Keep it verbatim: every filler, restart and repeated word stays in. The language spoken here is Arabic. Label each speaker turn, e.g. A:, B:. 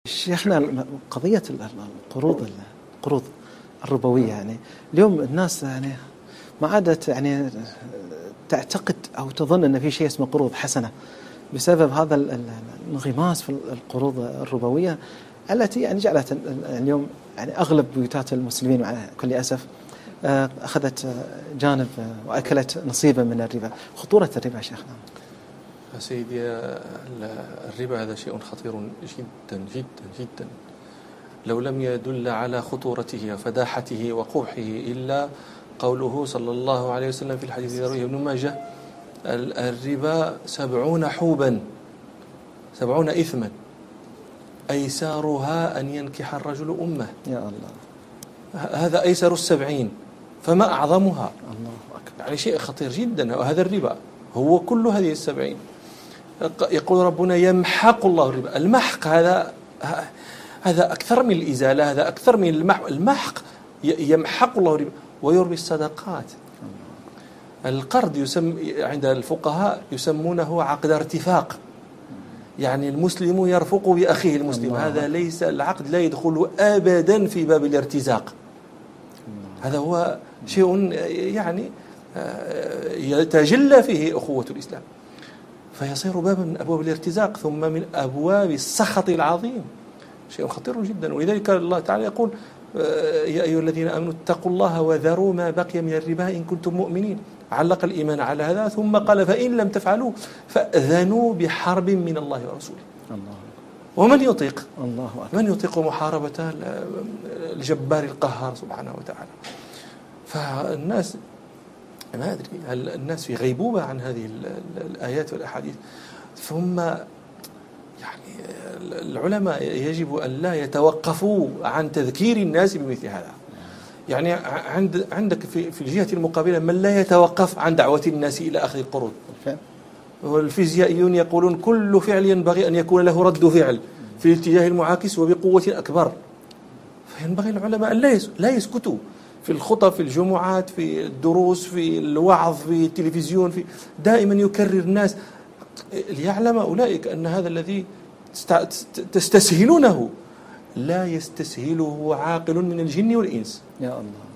A: شيخنا قضية القروض القروض الربوية، يعني اليوم الناس يعني ما عادت يعني تعتقد أو تظن أن في شيء اسمه قروض حسنة بسبب هذا الانغماس في القروض الربوية التي يعني جعلت اليوم يعني أغلب بيوتات المسلمين مع كل أسف أخذت جانب وأكلت نصيبا من الربا. خطورة الربا شيخنا.
B: سيدي، الربا هذا شيء خطير جدا جدا جدا، لو لم يدل على خطورته وفداحته وقبحه إلا قوله صلى الله عليه وسلم في الحديث الذي رواه ابن ماجه: الربا سبعون حوبا، سبعون إثما، أيسارها أن ينكح الرجل أمه.
A: يا الله،
B: هذا أيسر السبعين، فما أعظمها؟
A: الله أكبر.
B: يعني شيء خطير جدا، وهذا الربا هو كل هذه السبعين. يقول ربنا: يمحق الله الربا. المحق هذا هذا أكثر من الإزالة، هذا أكثر من المحق. المحق يمحق الله الربا ويربي الصدقات. القرض يسم عند الفقهاء يسمونه عقد ارتفاق، يعني المسلم يرفق بأخيه المسلم. هذا ليس العقد، لا يدخل أبدا في باب الارتزاق. هذا هو شيء يعني يتجلى فيه أخوة الإسلام، فيصير بابا من أبواب الارتزاق، ثم من أبواب السخط العظيم، شيء خطير جدا. ولذلك الله تعالى يقول: يا أيها الذين آمنوا اتقوا الله وذروا ما بقي من الربا إن كنتم مؤمنين. علق الإيمان على هذا، ثم قال: فإن لم تفعلوا فأذنوا بحرب من الله ورسوله. الله. ومن يطيق الله أكبر. من يطيق محاربة الجبار القهار سبحانه وتعالى؟ فالناس ما أدري، هل الناس في غيبوبة عن هذه الآيات والأحاديث؟ ثم يعني العلماء يجب أن لا يتوقفوا عن تذكير الناس بمثل هذا. يعني عند عندك في في الجهة المقابلة من لا يتوقف عن دعوة الناس إلى أخذ القروض. والفيزيائيون يقولون: كل فعل ينبغي أن يكون له رد فعل في الاتجاه المعاكس وبقوة أكبر. فينبغي العلماء أن لا يسكتوا في الخطب، في الجمعات، في الدروس، في الوعظ، في التلفزيون، في دائما يكرر الناس ليعلم أولئك أن هذا الذي تستسهلونه لا يستسهله عاقل من الجن والإنس.
A: يا الله.